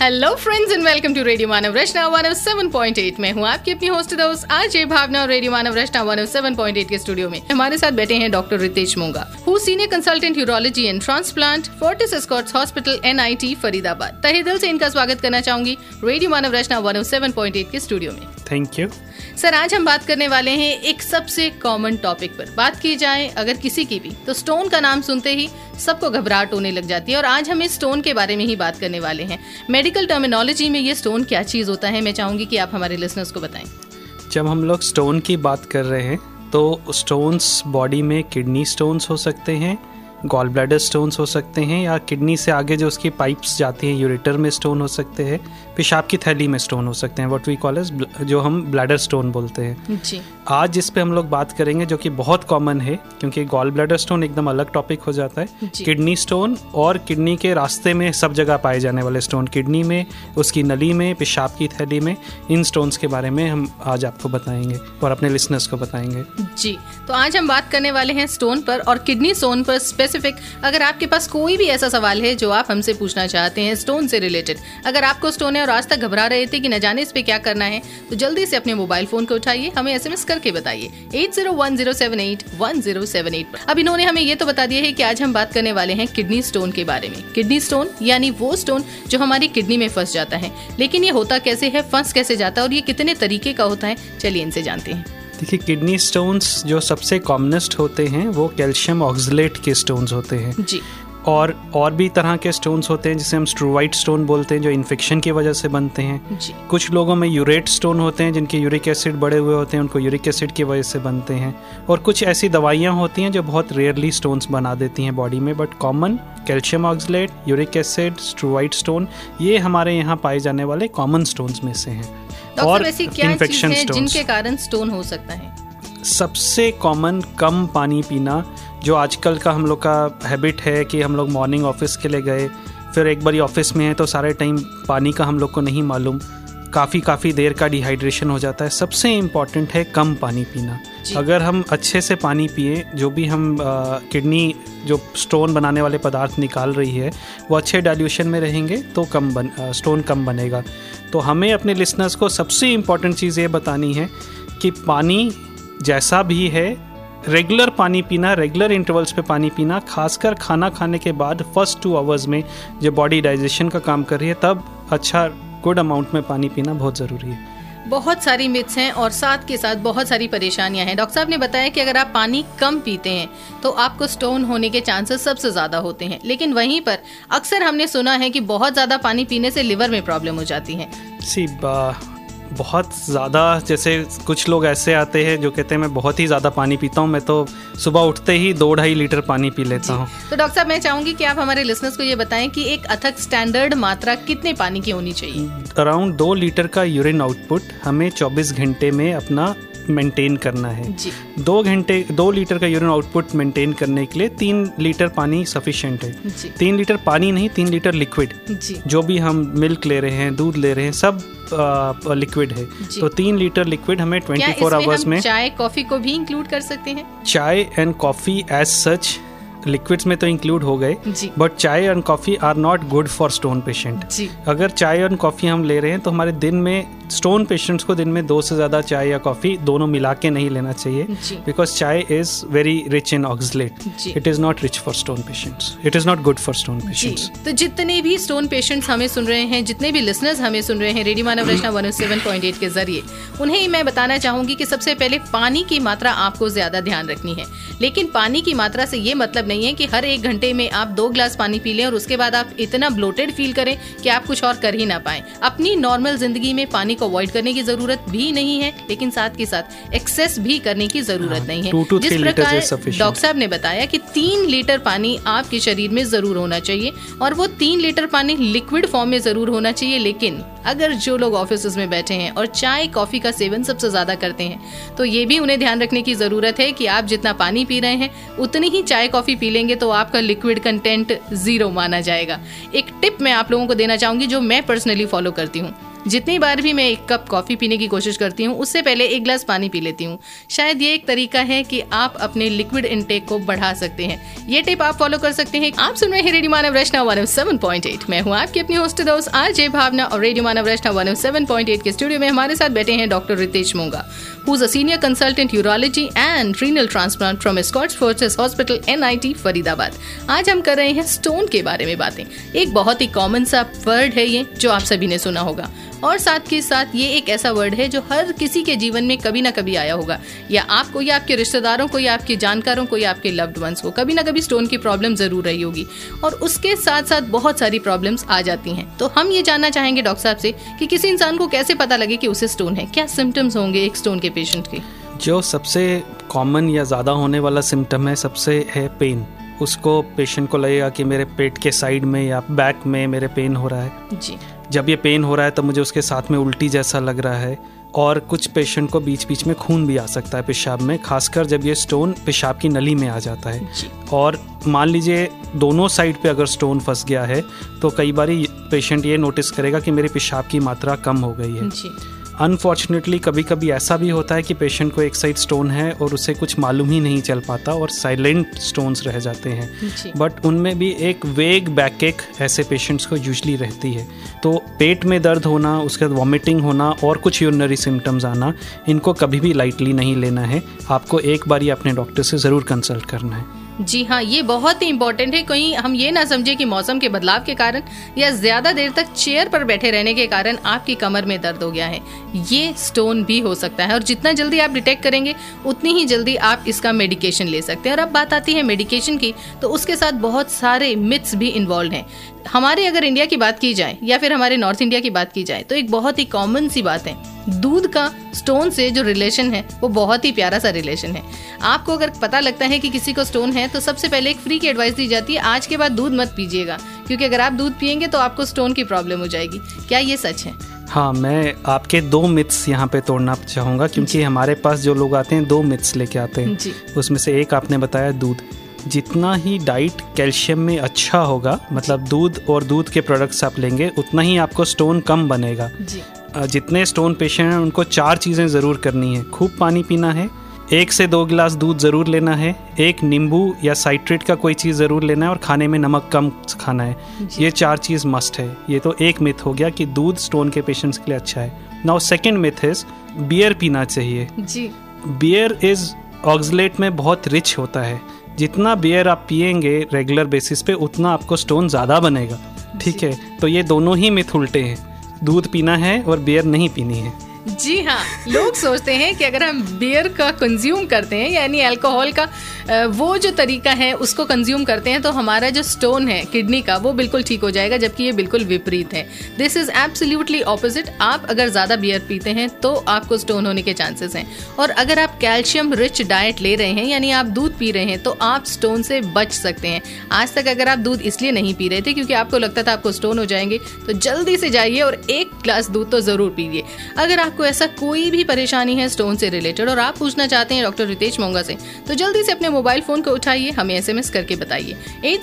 Hello friends and welcome to radio Manav Rachna 107.8। मैं हूँ आपकी अपनी होस्ट दोस्त आरजे भावना और रेडियो मानव रचना 107.8 के स्टूडियो में हमारे साथ बैठे हैं doctor Ritesh Monga, who senior consultant urology and transplant, Fortis Escorts hospital NIT Faridabad. तहे दिल से इनका स्वागत करना चाहूंगी रेडियो मानव रचना 107.8 के स्टूडियो में। Thank you sir. आज हम बात करने वाले हैं एक सबसे कॉमन टॉपिक पर। बात की जाए अगर किसी की भी, तो स्टोन का नाम सुनते ही सबको घबराहट होने लग जाती है और आज हम इस स्टोन के बारे में ही बात करने वाले हैं। मेडिकल टर्मिनोलॉजी में ये स्टोन क्या चीज़ होता है, मैं चाहूंगी कि आप हमारे लिसनर्स को बताएं। जब हम लोग स्टोन की बात कर रहे हैं तो स्टोन्स बॉडी में किडनी स्टोन्स हो सकते हैं, गॉल ब्लैडर स्टोन्स हो सकते हैं, या किडनी से आगे जो उसकी पाइप्स जाती हैं यूरेटर में स्टोन हो सकते हैं, पेशाब की थैली में स्टोन हो सकते हैं, व्हाट वी कॉल एज जो हम ब्लैडर स्टोन बोलते हैं जी। आज जिस पे हम लोग बात करेंगे जो कि बहुत कॉमन है, क्योंकि गॉल ब्लैडर स्टोन एकदम अलग टॉपिक हो जाता है। किडनी स्टोन और किडनी के रास्ते में सब जगह पाए जाने वाले स्टोन, किडनी में, उसकी नली में, पेशाब की थैली में, इन स्टोन्स के बारे में हम आज आपको बताएंगे और अपने लिसनर्स को बताएंगे जी। तो आज हम बात करने वाले हैं स्टोन पर और किडनी स्टोन पर स्पेसिफिक। अगर आपके पास कोई भी ऐसा सवाल है जो आप हमसे पूछना चाहते हैं स्टोन से रिलेटेड, अगर आपको स्टोन है और आज तक घबरा रहे थे कि न जाने इस पे क्या करना है, तो जल्दी से अपने मोबाइल फोन को उठाइए, हमें SMS करके बताइए 8010781078 पर। अब इन्होंने हमें ये तो बता दिया है कि आज हम बात करने वाले हैं किडनी स्टोन के बारे में। किडनी स्टोन यानी वो स्टोन जो हमारी किडनी में फंस जाता है, लेकिन ये होता कैसे है, फंस कैसे जाता है और ये कितने तरीके का होता है, चलिए इनसे जानते हैं। देखिए, किडनी स्टोन्स जो सबसे कॉमनेस्ट होते हैं वो कैल्शियम ऑक्सलेट के स्टोन्स होते हैं जी। और भी तरह के स्टोन्स होते हैं जिसे हम स्ट्रूवाइट स्टोन बोलते हैं, जो इन्फेक्शन की वजह से बनते हैं जी। कुछ लोगों में यूरेट स्टोन होते हैं जिनके यूरिक एसिड बढ़े हुए होते हैं, उनको यूरिक एसिड की वजह से बनते हैं, और कुछ ऐसी दवाइयाँ होती हैं जो बहुत रेयरली स्टोन्स बना देती हैं बॉडी में, but common calcium oxalate, uric acid, struvite stone, ये हमारे यहाँ पाए जाने वाले कॉमन स्टोन्स में से हैं। और इन्फेक्शन जिनके कारण स्टोन हो सकता है, सबसे कॉमन कम पानी पीना, जो आजकल का हम लोग का हैबिट है कि हम लोग मॉर्निंग ऑफिस के लिए गए, फिर एक बारी ऑफिस में है तो सारे टाइम पानी का हम लोग को नहीं मालूम, काफ़ी देर का डिहाइड्रेशन हो जाता है। सबसे इम्पॉर्टेंट है कम पानी पीना। अगर हम अच्छे से पानी पिए, जो भी हम किडनी जो स्टोन बनाने वाले पदार्थ निकाल रही है वो अच्छे डाइल्यूशन में रहेंगे तो स्टोन कम बनेगा। तो हमें अपने लिसनर्स को सबसे इम्पॉर्टेंट चीज़ ये बतानी है कि पानी जैसा भी है रेगुलर पानी पीना, रेगुलर इंटरवल्स पे पानी पीना, खासकर खाना खाने के बाद फर्स्ट 2 आवर्स में जब बॉडी डाइजेशन का काम कर रही है तब अच्छा गुड अमाउंट में पानी पीना बहुत ज़रूरी है। बहुत सारी मिथ्स हैं और साथ के साथ बहुत सारी परेशानियां हैं। डॉक्टर साहब ने बताया कि अगर आप पानी कम पीते हैं तो आपको स्टोन होने के चांसेस सबसे ज़्यादा होते हैं, लेकिन वहीं पर अक्सर हमने सुना है कि बहुत ज़्यादा पानी पीने से लिवर में प्रॉब्लम हो जाती है। बहुत ज़्यादा, जैसे कुछ लोग ऐसे आते हैं जो कहते हैं मैं बहुत ही ज़्यादा पानी पीता हूँ, मैं तो सुबह उठते ही 2-2.5 लीटर पानी पी लेता हूँ। तो डॉक्टर साहब मैं चाहूँगी कि आप हमारे लिसनर्स को ये बताएं कि एक अथक स्टैंडर्ड मात्रा कितने पानी की होनी चाहिए। अराउंड 2 लीटर का यूरिन आउटपुट हमें 24 घंटे में अपना मेंटेन करना है। 2 लीटर का यूरिन आउटपुट मेंटेन करने के लिए 3 लीटर पानी सफिशिएंट है। 3 लीटर पानी नहीं, 3 लीटर लिक्विड, जो भी हम मिल्क ले रहे हैं, दूध ले रहे हैं, सब लिक्विड है। तो 3 लीटर लिक्विड हमें 24 आवर्स में। चाय कॉफी को भी इंक्लूड कर सकते हैं? Chai and coffee as such liquids में तो इंक्लूड हो गए, but chai and coffee are not good for stone patient. अगर चाय एंड कॉफी हम ले रहे हैं तो हमारे दिन में, स्टोन पेशेंट्स को दिन में 2 से ज़्यादा चाय या कॉफ़ी दोनों मिला के नहीं लेना चाहिए, because chai is very rich in oxalate. It is not rich for stone patients, it is not good for stone patients. तो जितने भी स्टोन पेशेंट्स हमें सुन रहे हैं, जितने भी लिसनर्स हमें सुन रहे हैं रेडियो मानव रचना 107.8 के जरिए, उन्हें मैं बताना चाहूँगी कि सबसे पहले पानी की मात्रा आपको ज़्यादा ध्यान रखनी है। लेकिन पानी की मात्रा से ये मतलब नहीं है कि हर 1 घंटे में आप 2 ग्लास पानी पी लें और उसके बाद आप इतना ब्लोटेड फील करें कि आप कुछ और कर ही ना पाएं। अपनी नॉर्मल जिंदगी में पानी को अवॉइड करने की जरूरत भी नहीं है, लेकिन साथ के साथ एक्सेस भी करने की जरूरत नहीं है। जिस प्रकार डॉक्टर साहब ने बताया कि 3 लीटर पानी आपके शरीर में जरूर होना चाहिए और वो 3 लीटर पानी लिक्विड फॉर्म में जरूर होना चाहिए। लेकिन अगर जो लोग ऑफिस में बैठे हैं और चाय कॉफी का सेवन सबसे ज्यादा करते हैं, तो ये भी उन्हें ध्यान रखने की जरूरत है कि आप जितना पानी पी रहे हैं उतनी ही चाय कॉफी पी लेंगे तो आपका लिक्विड कंटेंट 0 माना जाएगा। एक टिप मैं आप लोगों को देना चाहूंगी जो मैं पर्सनली फॉलो करती हूँ। जितनी बार भी मैं एक कप कॉफी पीने की कोशिश करती हूँ उससे पहले एक गिलास पानी पी लेती हूँ। शायद ये एक तरीका है कि आप अपने लिक्विड इनटेक को बढ़ा सकते हैं। ये टिप आप फॉलो कर सकते हैं। आप सुन रहे हैं रेडियो मानव रचना 107.8। मैं हूँ आपकी अपनी होस्ट दोस्त आरजे भावना और रेडियो मानव रचना 107.8 के स्टूडियो में हमारे साथ बैठे हैं doctor Ritesh Monga, who is a senior consultant urology and renal transplant from Escorts Fortis hospital NIT Faridabad. आज हम कर रहे हैं स्टोन के बारे में बातें। एक बहुत ही कॉमन सा वर्ड है ये जो आप सभी ने सुना होगा, और साथ के साथ ये एक ऐसा वर्ड है जो हर किसी के जीवन में कभी ना कभी आया होगा, या आपको या आपके रिश्तेदारों को या आपके जानकारों को या आपके लव्ड वंस को कभी ना कभी स्टोन की प्रॉब्लम जरूर रही होगी, और उसके साथ साथ बहुत सारी प्रॉब्लम्स आ जाती हैं। तो हम ये जानना चाहेंगे डॉक्टर साहब से कि किसी इंसान को कैसे पता लगे कि उसे स्टोन है, क्या सिम्टम्स होंगे एक स्टोन के पेशेंट के? जो सबसे कॉमन या ज़्यादा होने वाला सिम्टम है सबसे है पेन। उसको पेशेंट को लगेगा कि मेरे पेट के साइड में या बैक में मेरे पेन हो रहा है जी। जब ये पेन हो रहा है तो मुझे उसके साथ में उल्टी जैसा लग रहा है, और कुछ पेशेंट को बीच बीच में खून भी आ सकता है पेशाब में, खासकर जब ये स्टोन पेशाब की नली में आ जाता है। और मान लीजिए दोनों साइड पे अगर स्टोन फंस गया है तो कई बार पेशेंट ये नोटिस करेगा कि मेरे पेशाब की मात्रा कम हो गई है। अनफॉर्चुनेटली कभी कभी ऐसा भी होता है कि पेशेंट को एक साइड स्टोन है और उसे कुछ मालूम ही नहीं चल पाता और साइलेंट स्टोन्स रह जाते हैं, बट उनमें भी एक वेग बैकएक ऐसे पेशेंट्स को यूजुअली रहती है। तो पेट में दर्द होना, उसके बाद वॉमिटिंग होना और कुछ यूरिनरी सिम्टम्स आना, इनको कभी भी लाइटली नहीं लेना है। आपको एक बार ही अपने डॉक्टर से ज़रूर कंसल्ट करना है। जी हाँ, ये बहुत ही इम्पोर्टेंट है। कहीं हम ये ना समझे कि मौसम के बदलाव के कारण या ज्यादा देर तक चेयर पर बैठे रहने के कारण आपकी कमर में दर्द हो गया है, ये स्टोन भी हो सकता है। और जितना जल्दी आप डिटेक्ट करेंगे उतनी ही जल्दी आप इसका मेडिकेशन ले सकते हैं। और अब बात आती है मेडिकेशन की, तो उसके साथ बहुत सारे मिथ्स भी इन्वॉल्व हैं। हमारे अगर इंडिया की बात की जाए या फिर हमारे नॉर्थ इंडिया की बात की जाए तो एक बहुत ही कॉमन सी बात है, दूध का स्टोन से जो रिलेशन है वो बहुत ही प्यारा सा रिलेशन है। आपको अगर पता लगता है कि किसी को स्टोन है तो सबसे पहले एक फ्री की एडवाइस दी जाती है, आज के बाद दूध मत पीजिएगा, क्योंकि अगर आप दूध पिएंगे तो आपको स्टोन की प्रॉब्लम हो जाएगी। क्या ये सच है? हाँ, मैं आपके 2 मिथ्स यहाँ पे तोड़ना चाहूँगा, क्योंकि हमारे पास जो लोग आते हैं 2 मिथ्स लेके आते हैं। उसमें से एक आपने बताया दूध। जितना ही डाइट कैल्शियम में अच्छा होगा, मतलब दूध और दूध के प्रोडक्ट्स आप लेंगे, उतना ही आपको स्टोन कम बनेगा। जितने स्टोन पेशेंट हैं उनको 4 चीज़ें ज़रूर करनी है। खूब पानी पीना है, 1 से 2 गिलास दूध ज़रूर लेना है, एक नींबू या साइट्रेट का कोई चीज़ ज़रूर लेना है, और खाने में नमक कम खाना है। ये 4 चीज़ मस्ट है। ये तो एक मिथ हो गया कि दूध स्टोन के पेशेंट्स के लिए अच्छा है। Now second myth is beer पीना चाहिए जी। बियर इज ऑक्सलेट में बहुत रिच होता है। जितना बियर आप पिएंगे रेगुलर बेसिस पे उतना आपको स्टोन ज़्यादा बनेगा। ठीक है, तो ये दोनों ही मिथ उल्टे हैं। दूध पीना है और बियर नहीं पीनी है। जी हाँ, लोग सोचते हैं कि अगर हम बियर का कंज्यूम करते हैं, यानी अल्कोहल का वो जो तरीका है उसको कंज्यूम करते हैं, तो हमारा जो स्टोन है किडनी का वो बिल्कुल ठीक हो जाएगा, जबकि ये बिल्कुल विपरीत है। This is absolutely opposite. आप अगर ज़्यादा बियर पीते हैं तो आपको स्टोन होने के चांसेस हैं, और अगर आप कैल्शियम रिच डाइट ले रहे हैं, यानी आप दूध पी रहे हैं, तो आप स्टोन से बच सकते हैं। आज तक अगर आप दूध इसलिए नहीं पी रहे थे क्योंकि आपको लगता था आपको स्टोन हो जाएंगे, तो जल्दी से जाइए और 1 ग्लास दूध तो ज़रूर पीजिए। अगर आपको ऐसा कोई भी परेशानी है स्टोन से रिलेटेड और आप पूछना चाहते हैं डॉक्टर रितेश मोंगा से, तो जल्दी से अपने मोबाइल फोन को उठाइए, हमें SMS करके बताइए।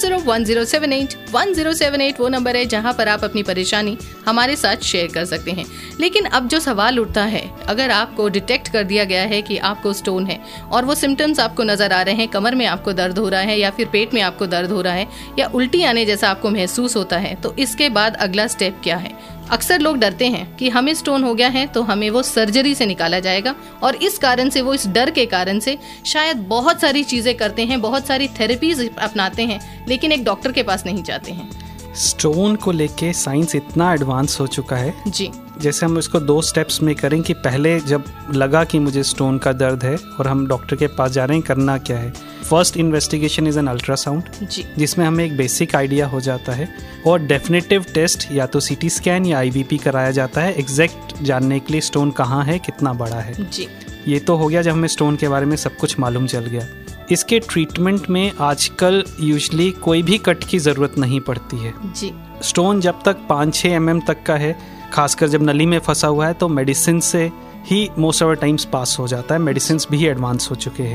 8010781078 वो नंबर है जहां पर आप अपनी परेशानी हमारे साथ शेयर कर सकते हैं। लेकिन अब जो सवाल उठता है, अगर आपको डिटेक्ट कर दिया गया है कि आपको स्टोन है और वो सिम्टम्स आपको नजर आ रहे हैं, कमर में आपको दर्द हो रहा है या फिर पेट में आपको दर्द हो रहा है या उल्टी आने जैसा आपको महसूस होता है, तो इसके बाद अगला स्टेप क्या है? अक्सर लोग डरते हैं कि हमें स्टोन हो गया है तो हमें वो सर्जरी से निकाला जाएगा, और इस कारण से, वो इस डर के कारण से शायद बहुत सारी चीजें करते हैं, बहुत सारी थेरेपीज अपनाते हैं, लेकिन एक डॉक्टर के पास नहीं जाते हैं। स्टोन को लेके साइंस इतना एडवांस हो चुका है जी। जैसे हम इसको 2 स्टेप्स में करें कि पहले जब लगा कि मुझे स्टोन का दर्द है और हम डॉक्टर के पास जा रहे हैं, करना क्या है? First investigation is an ultrasound, जिसमें हमें एक बेसिक आइडिया हो जाता है, और डेफिनेटिव टेस्ट या तो CT स्कैन या IVP कराया जाता है, एग्जैक्ट जानने के लिए स्टोन कहाँ है, कितना बड़ा है जी। ये तो हो गया जब हमें स्टोन के बारे में सब कुछ मालूम चल गया। इसके ट्रीटमेंट में आजकल यूजुअली कोई भी कट की ज़रूरत नहीं पड़ती है जी। स्टोन जब तक 5-6 mm तक का है, खासकर जब नली में फंसा हुआ है, तो मेडिसिन से ही most of the times pass हो जाता है। मेडिसिन भी एडवांस हो चुके हैं,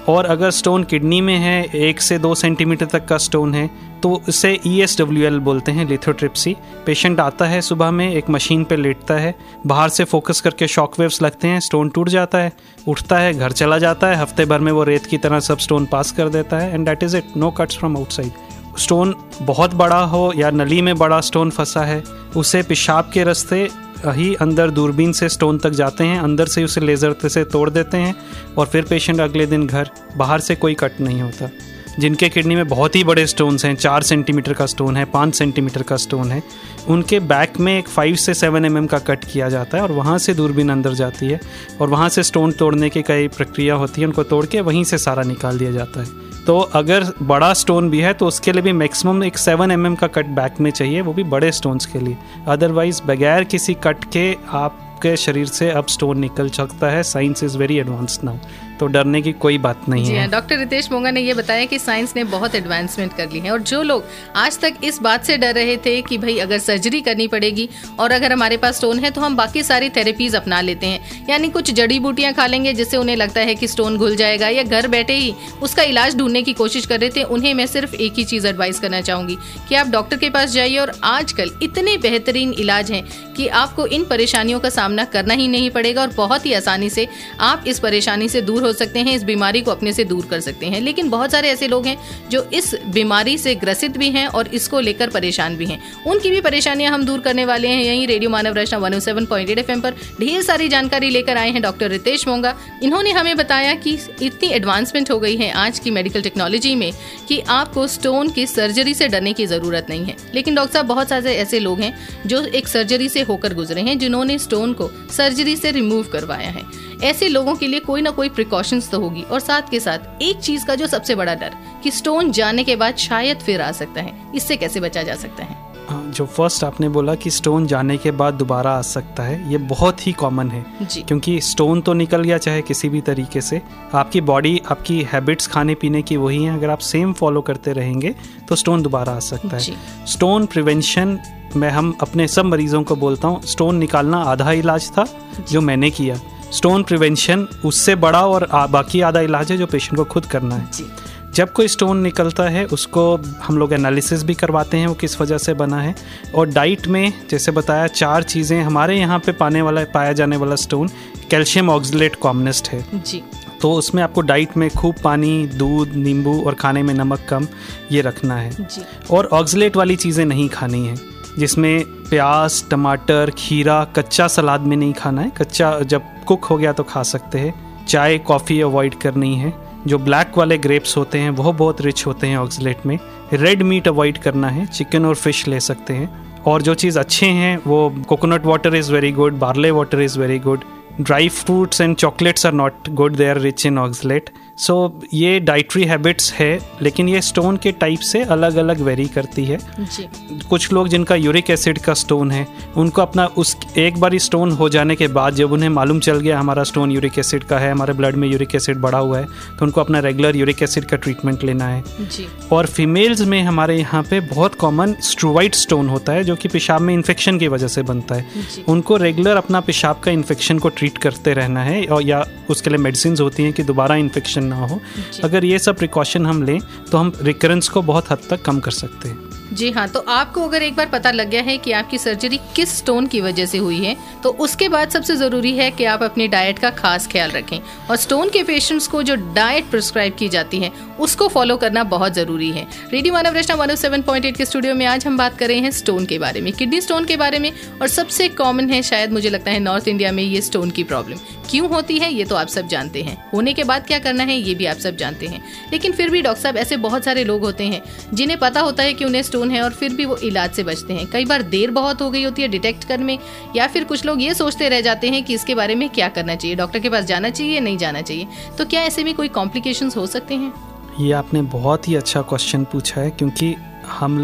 और अगर स्टोन किडनी में है 1 से 2 सेंटीमीटर तक का स्टोन है तो इसे ESWL बोलते हैं, लिथोट्रिप्सी। पेशेंट आता है सुबह में, एक मशीन पे लेटता है, बाहर से फोकस करके शॉक वेव्स लगते हैं, स्टोन टूट जाता है, उठता है, घर चला जाता है, हफ्ते भर में वो रेत की तरह सब स्टोन पास कर देता है and that is it, no cuts from outside. Stone बहुत बड़ा हो या नली में बड़ा स्टोन फंसा है, उसे पेशाब के रास्ते ही अंदर दूरबीन से स्टोन तक जाते हैं, अंदर से उसे लेज़र से तोड़ देते हैं और फिर पेशेंट अगले दिन घर। बाहर से कोई कट नहीं होता। जिनके किडनी में बहुत ही बड़े स्टोन्स हैं, 4 सेंटीमीटर का स्टोन है, 5 सेंटीमीटर का स्टोन है, उनके बैक में एक 5 से 7 mm का कट किया जाता है और वहाँ से दूरबीन अंदर जाती है और वहाँ से स्टोन तोड़ने की कई प्रक्रिया होती है, उनको तोड़ के वहीं से सारा निकाल दिया जाता है। तो अगर बड़ा स्टोन भी है तो उसके लिए भी मैक्सिमम एक 7 mm का कट बैक में चाहिए, वो भी बड़े स्टोन्स के लिए। अदरवाइज बगैर किसी कट के आपके शरीर से अब स्टोन निकल सकता है। Science is very advanced now, तो डरने की कोई बात नहीं है। डॉक्टर रितेश मोंगा ने ये बताया कि साइंस ने बहुत एडवांसमेंट कर ली है और जो लोग आज तक इस बात से डर रहे थे कि भाई अगर सर्जरी करनी पड़ेगी और अगर हमारे पास स्टोन है तो हम बाकी सारी थेरेपीज अपना लेते हैं, यानी कुछ जड़ी बूटियां खा लेंगे जिससे उन्हें लगता है कि स्टोन घुल जाएगा, या घर बैठे ही उसका इलाज ढूंढने की कोशिश कर रहे थे, उन्हें मैं सिर्फ एक ही चीज़ एडवाइस करना चाहूँगी कि आप डॉक्टर के पास जाइए। और आजकल इतने बेहतरीन इलाज हैं कि आपको इन परेशानियों का सामना करना ही नहीं पड़ेगा और बहुत ही आसानी से आप इस परेशानी से दूर हो सकते हैं, इस बीमारी को अपने से दूर कर सकते हैं। लेकिन बहुत सारे ऐसे लोग हैं जो इस बीमारी से ग्रसित भी हैं और इसको लेकर परेशान भी हैं। उनकी भी परेशानियां हम दूर करने वाले हैं। यहीं रेडियो मानव रचना 107.8 FM पर ढेर सारी जानकारी लेकर आए हैं डॉक्टर रितेश मोंगा। इन्होंने हमें बताया कि इतनी एडवांसमेंट हो गई है आज की मेडिकल टेक्नोलॉजी में कि आपको स्टोन की सर्जरी से डरने की जरूरत नहीं है। लेकिन डॉक्टर साहब, बहुत सारे ऐसे लोग हैं जो एक सर्जरी से होकर गुजरे हैं, जिन्होंने स्टोन को सर्जरी से रिमूव करवाया है। ऐसे लोगों के लिए कोई ना कोई प्रिकॉशंस तो होगी और साथ के साथ एक चीज का जो सबसे बड़ा डर कि स्टोन जाने के बाद शायद फिर आ सकता है, इससे कैसे बचा जा सकता है? जो फर्स्ट आपने बोला कि स्टोन जाने के बाद दोबारा आ सकता है, ये बहुत ही कॉमन है जी। क्योंकि स्टोन तो निकल गया चाहे किसी भी तरीके से, आपकी बॉडी, आपकी हैबिट्स खाने पीने की वही हैं, अगर आप सेम फॉलो करते रहेंगे तो स्टोन दोबारा आ सकता है। स्टोन प्रिवेंशन में हम अपने सब मरीजों को बोलता हूँ, स्टोन निकालना आधा इलाज था जो मैंने किया, स्टोन प्रिवेंशन उससे बड़ा और बाकी आधा इलाज है जो पेशेंट को खुद करना है। जब कोई स्टोन निकलता है उसको हम लोग एनालिसिस भी करवाते हैं वो किस वजह से बना है। और डाइट में जैसे बताया 4 चीज़ें हमारे यहाँ पे पाया जाने वाला स्टोन, कैल्शियम ऑक्सलेट कॉमनेस्ट है जी। तो उसमें आपको डाइट में खूब पानी, दूध, नींबू और खाने में नमक कम ये रखना है जी। और ऑक्सलेट वाली चीज़ें नहीं खानी है, जिसमें प्याज, टमाटर, खीरा, कच्चा सलाद में नहीं खाना है, कच्चा जब कुक हो गया तो खा सकते हैं। चाय, कॉफ़ी अवॉइड करनी है। जो ब्लैक वाले ग्रेप्स होते हैं वो बहुत रिच होते हैं ऑक्सलेट में। रेड मीट अवॉइड करना है, चिकन और फिश ले सकते हैं। और जो चीज़ अच्छे हैं वो coconut water is very good, barley water is very good, dry fruits and chocolates are not good, they are rich in oxalate. So ये डाइटरी हैबिट्स है, लेकिन ये स्टोन के टाइप से अलग अलग वेरी करती है जी। कुछ लोग जिनका यूरिक एसिड का स्टोन है, उनको अपना उस एक बार स्टोन हो जाने के बाद जब उन्हें मालूम चल गया हमारा स्टोन यूरिक एसिड का है, हमारे ब्लड में यूरिक एसिड बढ़ा हुआ है, तो उनको अपना रेगुलर यूरिक एसिड का ट्रीटमेंट लेना है जी। और फीमेल्स में हमारे यहाँ पे बहुत कॉमन स्ट्रूवाइट स्टोन होता है जो कि पेशाब में इन्फेक्शन की वजह से बनता है। उनको रेगुलर अपना पेशाब का इन्फेक्शन को ट्रीट करते रहना है, और या उसके लिए मेडिसिन होती हैं कि दोबारा इन्फेक्शन ना हो। अगर ये सब प्रिकॉशन हम लें तो हम रिकरेंस को बहुत हद तक कम कर सकते हैं। जी हाँ, तो आपको अगर एक बार पता लग गया है कि आपकी सर्जरी किस स्टोन की वजह से हुई है, तो उसके बाद सबसे ज़रूरी है कि आप अपनी डाइट का खास ख्याल रखें। और स्टोन के पेशेंट्स को जो डाइट प्रिस्क्राइब की जाती है उसको फॉलो करना बहुत ज़रूरी है। रेडियो मानव रचना 107.8 के स्टूडियो में आज हम बात कर रहे हैं स्टोन के बारे में, किडनी स्टोन के बारे में। और सबसे कॉमन है, शायद मुझे लगता है नॉर्थ इंडिया में, ये स्टोन की प्रॉब्लम क्यों होती है ये तो आप सब जानते हैं, होने के बाद क्या करना है ये भी आप सब जानते हैं। लेकिन फिर भी डॉक्टर साहब, ऐसे बहुत सारे लोग होते हैं जिन्हें पता होता है कि उन्हें स्टोन है और फिर भी वो इलाज से बचते हैं। कई बार देर बहुत हो गई होती है डिटेक्ट करने में, या फिर कुछ लोग ये सोचते रह जाते हैं कि इसके बारे में क्या करना चाहिए, डॉक्टर के पास जाना चाहिए नहीं जाना चाहिए। तो क्या ऐसे में कोई कॉम्प्लिकेशंस हो सकते हैं? ये आपने बहुत ही अच्छा क्वेश्चन पूछा है, क्योंकि हम लोग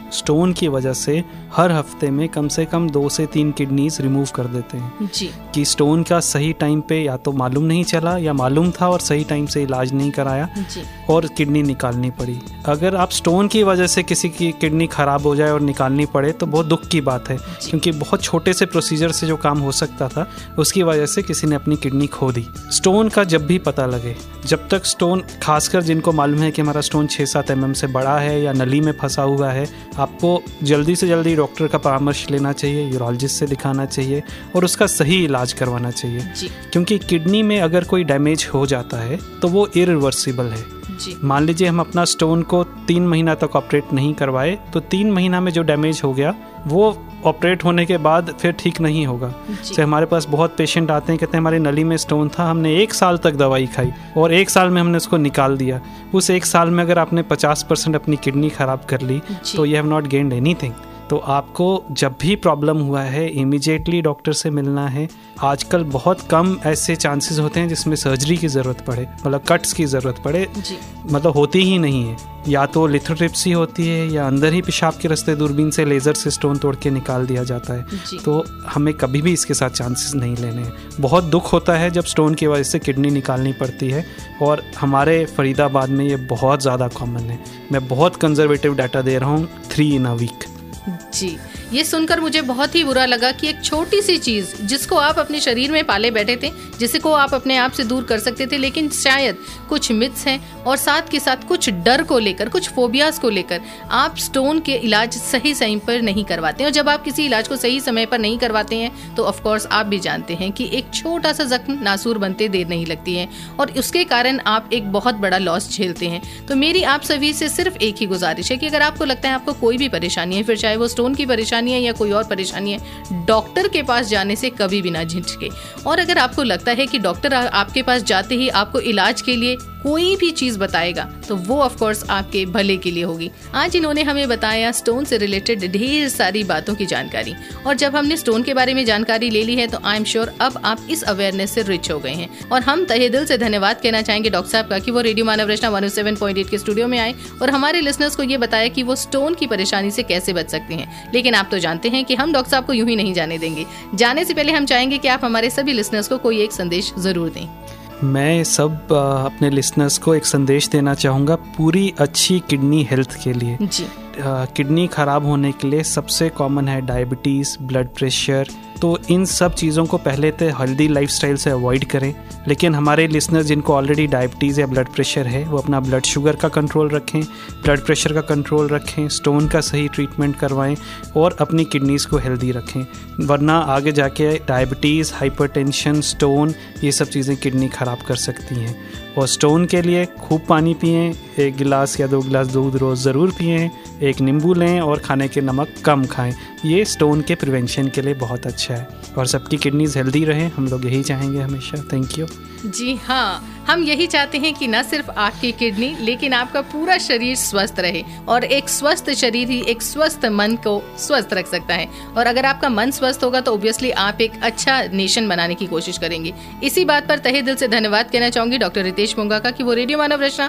स्टोन की वजह से हर हफ्ते में कम से कम 2 से 3 किडनीज रिमूव कर देते हैं जी। कि स्टोन का सही टाइम पे या तो मालूम नहीं चला या मालूम था और सही टाइम से इलाज नहीं कराया जी। और किडनी निकालनी पड़ी। अगर आप स्टोन की वजह से किसी की किडनी खराब हो जाए और निकालनी पड़े तो बहुत दुख की बात है, क्योंकि बहुत छोटे से प्रोसीजर से जो काम हो सकता था उसकी वजह से किसी ने अपनी किडनी खो दी। स्टोन का जब भी पता लगे, जब तक स्टोन, खासकर जिनको मालूम है कि हमारा स्टोन 6-7 mm से बड़ा है या नली में फंसा हुआ है, आपको जल्दी से जल्दी डॉक्टर का परामर्श लेना चाहिए, यूरोलॉजिस्ट से दिखाना चाहिए और उसका सही इलाज करवाना चाहिए जी। क्योंकि किडनी में अगर कोई डैमेज हो जाता है तो वो इरिवर्सिबल है जी। मान लीजिए हम अपना स्टोन को 3 महीना तक ऑपरेट नहीं करवाए तो 3 महीना में जो डैमेज हो गया वो ऑपरेट होने के बाद फिर ठीक नहीं होगा। जैसे हमारे पास बहुत पेशेंट आते हैं, कहते हैं हमारी नली में स्टोन था, हमने 1 साल तक दवाई खाई और 1 साल में हमने उसको निकाल दिया। उस 1 साल में अगर आपने 50% अपनी किडनी खराब कर ली तो you have not gained anything. तो आपको जब भी प्रॉब्लम हुआ है इमीडिएटली डॉक्टर से मिलना है। आजकल बहुत कम ऐसे चांसेस होते हैं जिसमें सर्जरी की ज़रूरत पड़े, मतलब कट्स की ज़रूरत पड़े जी। मतलब होती ही नहीं है, या तो लिथोट्रिप्सी होती है या अंदर ही पेशाब के रास्ते दूरबीन से लेज़र से स्टोन तोड़ के निकाल दिया जाता है। तो हमें कभी भी इसके साथ चांसेस नहीं लेने हैं। बहुत दुख होता है जब स्टोन की वजह से किडनी निकालनी पड़ती है और हमारे फरीदाबाद में ये बहुत ज़्यादा कॉमन है। मैं बहुत कंजर्वेटिव डाटा दे रहा हूँ, 3 in a week जी। ये सुनकर मुझे बहुत ही बुरा लगा कि एक छोटी सी चीज जिसको आप अपने शरीर में पाले बैठे थे, जिसको आप अपने आप से दूर कर सकते थे, लेकिन शायद कुछ मिथ्स हैं और साथ के साथ कुछ डर को लेकर, कुछ फोबियाज को लेकर आप स्टोन के इलाज सही समय पर नहीं करवाते हैं। और जब आप किसी इलाज को सही समय पर नहीं करवाते हैं तो ऑफ कोर्स आप भी जानते हैं कि एक छोटा सा जख्म नासूर बनते देर नहीं लगती है और उसके कारण आप एक बहुत बड़ा लॉस झेलते हैं। तो मेरी आप सभी से सिर्फ एक ही गुजारिश है कि अगर आपको लगता है आपको कोई भी परेशानी है, फिर चाहे वो स्टोन की परेशानी है या कोई और परेशानी है, डॉक्टर के पास जाने से कभी भी ना झिझके। और अगर आपको लगता है कि डॉक्टर आपके पास जाते ही आपको इलाज के लिए कोई भी चीज बताएगा तो वो ऑफ कोर्स आपके भले के लिए होगी। आज इन्होंने हमें बताया स्टोन से रिलेटेड ढेर सारी बातों की जानकारी, और जब हमने स्टोन के बारे में जानकारी ले ली है तो आई एम श्योर अब आप इस अवेयरनेस से रिच हो गए हैं। और हम तहे दिल से धन्यवाद कहना चाहेंगे डॉक्टर साहब का कि वो रेडियो मानव रचना 107.8 के स्टूडियो में आए और हमारे लिसनर्स को ये बताया कि वो स्टोन की परेशानी से कैसे बच सकते हैं। लेकिन आप तो जानते हैं कि हम डॉक्टर साहब को यूं ही नहीं जाने देंगे। जाने से पहले हम चाहेंगे कि आप हमारे सभी लिसनर्स को कोई एक संदेश जरूर दें। मैं सब अपने लिसनर्स को एक संदेश देना चाहूँगा पूरी अच्छी किडनी हेल्थ के लिए जी। किडनी ख़राब होने के लिए सबसे कॉमन है डायबिटीज़, ब्लड प्रेशर। तो इन सब चीज़ों को पहले तो हेल्दी लाइफस्टाइल से अवॉइड करें। लेकिन हमारे लिसनर्स जिनको ऑलरेडी डायबिटीज़ या ब्लड प्रेशर है वो अपना ब्लड शुगर का कंट्रोल रखें, ब्लड प्रेशर का कंट्रोल रखें, स्टोन का सही ट्रीटमेंट करवाएं और अपनी किडनीज़ को हेल्दी रखें, वरना आगे जाके डायबिटीज़, हाइपरटेंशन, स्टोन ये सब चीज़ें किडनी ख़राब कर सकती हैं। और स्टोन के लिए खूब पानी पिएं, 1 गिलास या 2 गिलास दूध रोज़ ज़रूर पिएं, 1 नींबू लें और खाने के नमक कम खाएं। ये स्टोन के प्रिवेंशन के लिए बहुत अच्छा है और सबकी किडनीज हेल्दी रहें, हम लोग यही चाहेंगे हमेशा। Thank you. जी हाँ, हम यही चाहते हैं कि न सिर्फ आपकी किडनी लेकिन आपका पूरा शरीर स्वस्थ रहे, और एक स्वस्थ शरीर ही एक स्वस्थ मन को स्वस्थ रख सकता है। और अगर आपका मन स्वस्थ होगा तो ऑब्वियसली आप एक अच्छा नेशन बनाने की कोशिश करेंगे। इसी बात पर तहे दिल से धन्यवाद कहना चाहूंगी डॉक्टर रितेश मोंगा का कि वो रेडियो मानव रचना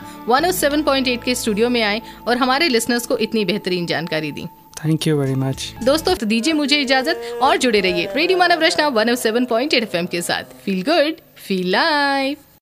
107.8 के स्टूडियो में आए और हमारे लिसनर्स को इतनी बेहतरीन जानकारी दी। Thank you very much. दोस्तों तो दीजिए मुझे इजाजत और जुड़े रहिए रेडियो मानव रचना 107.8 FM के साथ। Feel good, feel life.